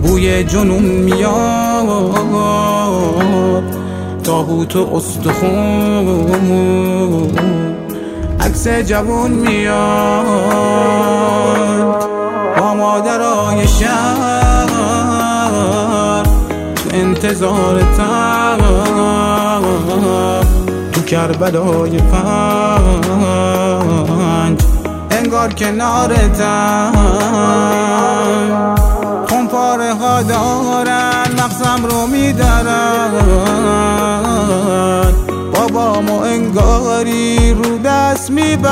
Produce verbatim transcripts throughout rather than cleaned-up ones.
بوی جنون میاد، تابوت و استخون، عکس جوون میاد با مادرای شهر تو انتظار تر، تو کربلای پنج انگار کنارتن. خونپاره ها دارن مغزم رو میدارن، بابامو انگاری رو دست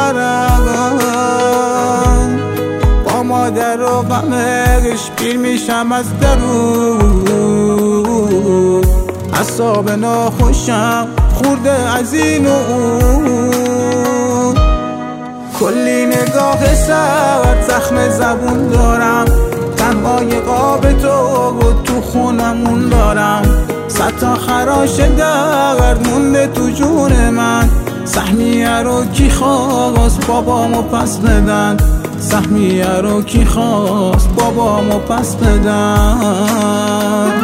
میبرن. با مادر و غمش پیر میشم از درون، اعصاب ناخوشم خورده از این و اون. کلی نگاه سرد زخم زبون دارم، تنهای قاب تو تو خونمون دارم. صد تا خراش درد مونده تو جون من، سهمیه رو کی خواست بابامو پس بدن، سهمیه رو کی خواست بابامو پس بدن.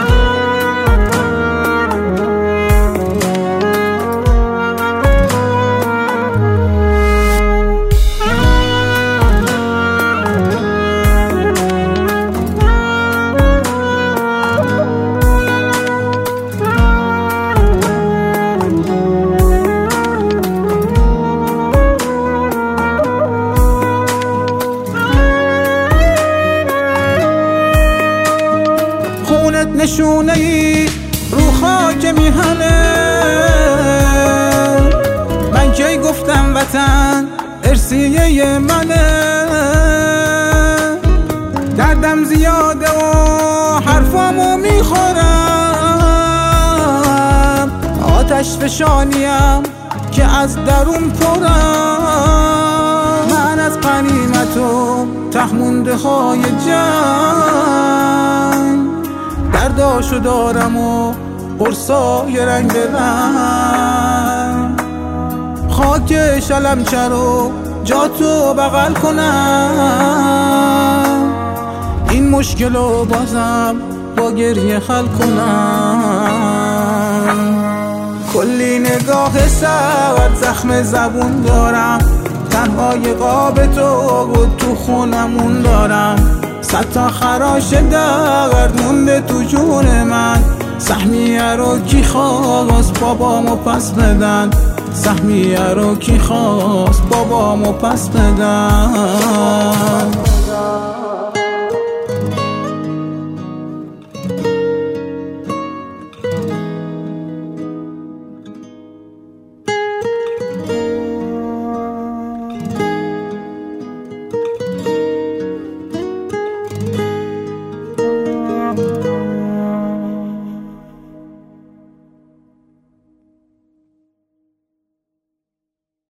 نشونه ای رو خاک میهنه، من کی گفتم وطن ارسیه منه. دردم زیاده و حرفامو میخورم، آتش فشانیم که از درون پرم. من از غنیمت و تخمونده های جنگ، درداشو دارم و قرصای رنگ رنگ. خاک شلمچه رو جاتو بغل کنم، این مشکلو بازم با گریه حل کنم. کلی نگاه سرد زخم زبون دارم، تنهای قاب تو تو خونمون دارم. صد تا خراش درد مونده تو جون من، سهمیه رو کی خواست بابامو پس بدن، سهمیه رو کی خواست بابامو پس بدن.